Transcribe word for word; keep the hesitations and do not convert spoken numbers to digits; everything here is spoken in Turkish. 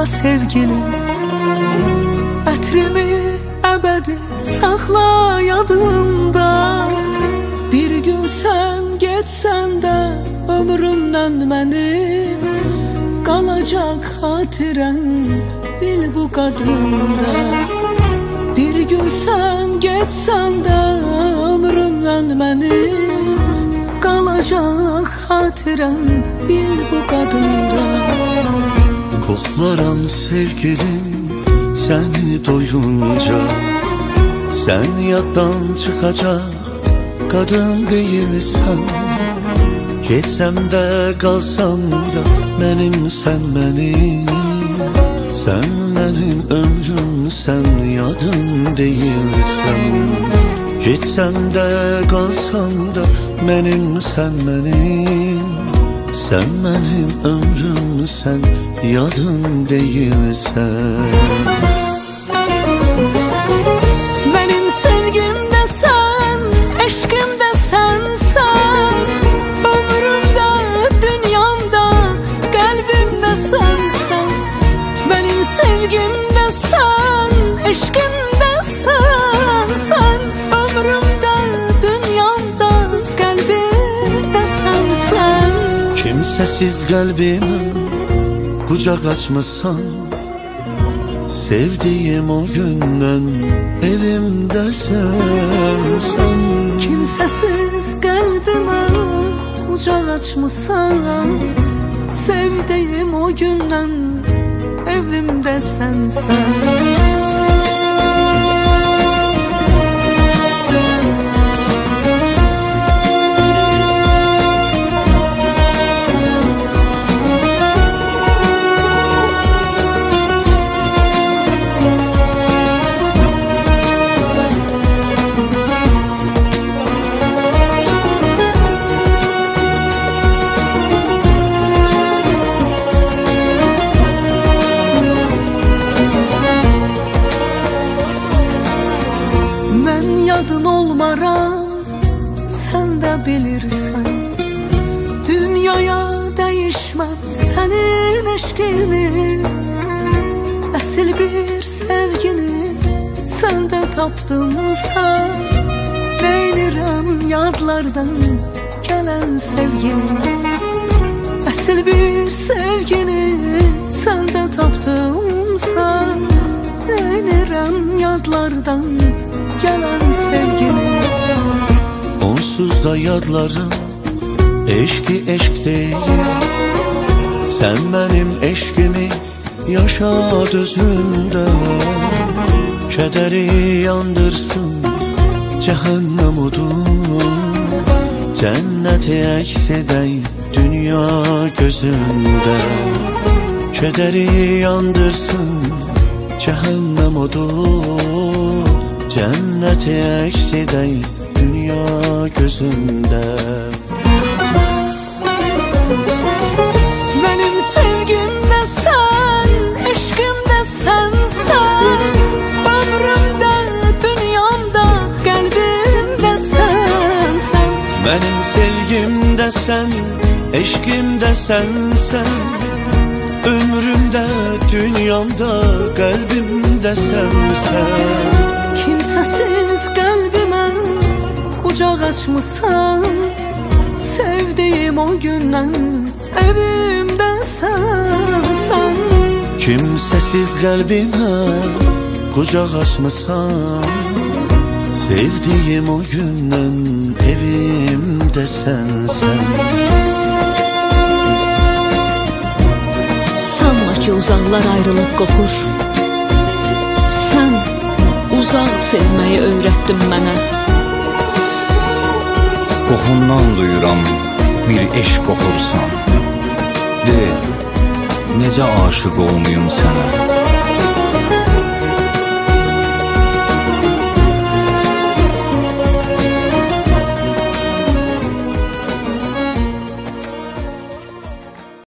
sevgilim. Ətrimi əbədi saxla yadımda. Bir gün sən getsən də ömrümdən mənim qalacaq xatirən bil bu qadında. Bir gün sən getsən də ömrümdən mənim qalacaq xatirən bil bu qadında. Koklarım sevgilim seni doyunca, sen yaddan çıkacak kadın değilsen. Geçsem de kalsam da benim sen benim, sen benim ömrüm sen yadın değilsen. Geçsem de kalsam da benim sen benim, sen benim ömrüm sen yadın değilsen. Benim sevgim de sen, eşkim de sensen. Ömrümde, dünyamda, kalbimde sensen. Benim sevgim de sen, eşkim de sensen. Ömrümde, dünyamda, kalbimde sensen. Kimsesiz kalbime kucak açmışsan, sevdiğim o günden evimde sensen. Kimsesiz kalbime kucak açmışsan, sevdiğim o günden evimde sensen. Yadın olmaram, sen de bilirsen. Dünyaya değişmem senin eşkini. Esil bir sevgini sende taptımsa, beğenirim yadlardan gelen sevgini. Esil bir sevgini sende taptımsa, beğenirim yadlardan gelen sevgini. Onsuz da yadlarım eşki eşk değil. Sen benim eşkimi yaşat özünde. Kederi yandırsın cehennem odun, cenneti eksedey dünya gözünde. Kederi yandırsın cehennem odun, cenneti eksidey dünya gözümde. Benim sevgim de sen, eşkim de sensen. Ömrümde, dünyamda, kalbimde sensen. Benim sevgim de sen, eşkim de sensen. Ömrümde, dünyamda, kalbimde sensen. Kimsesiz kalbime kucak açmışsan, sevdiğim o günden evimde sensen. Kimsesiz kalbime kucak açmışsan, sevdiğim o günden evimde sensen. Sanma ki uzaklar ayrılık qoxur. Sen uzaq sevməyi öyrətdin mənə. Qoxundan duyuram bir eşq qoxursan. De, necə aşık olmayım sənə.